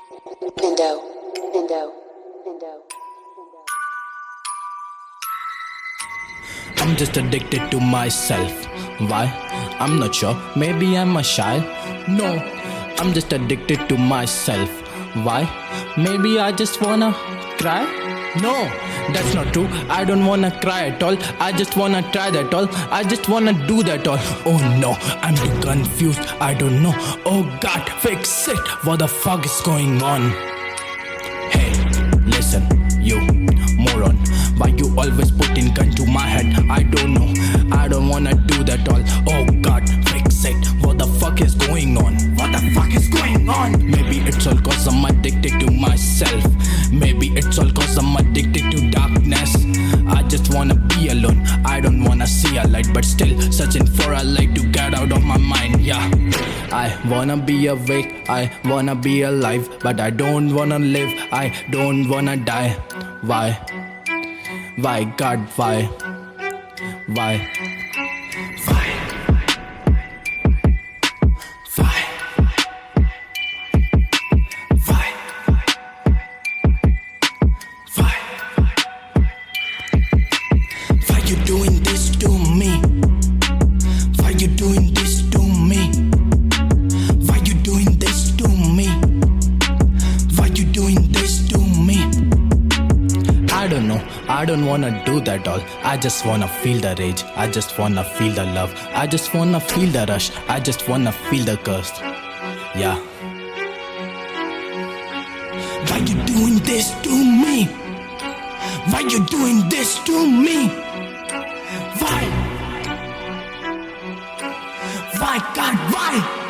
Pindo, Pindo, Pindo. I'm just addicted to myself. Why? I'm not sure. Maybe I'm a shy. No, I'm just addicted to myself. Why? Maybe I just wanna cry. No, that's not true. I don't wanna cry at all. I just wanna try that all. I just wanna do that all. Oh no, I'm too confused. I don't know. Oh God, fix it. What the fuck is going on? Hey, listen, you moron. Why you always putting gun to my head? I don't know. I don't wanna do that all. Oh God, fix it. What the fuck is going on? What the fuck is going on? Maybe it's all cause I'm addicted to myself. Maybe it's all cause I'm addicted to darkness. I just wanna be alone. I don't wanna see a light, but still searching for a light to get out of my mind. Yeah, I wanna be awake. I wanna be alive, but I don't wanna live. I don't wanna die. Why? Why, God, why? Why? Why? Why? Why? Why? Why you doing this to me? Why you doing this to me? Why you doing this to me? Why you doing this to me? I don't know. I don't wanna do that all. I just wanna feel the rage. I just wanna feel the love. I just wanna feel the rush. I just wanna feel the curse. Yeah. Why you doing this to me? Why you doing this to me? Why? Why, God, why?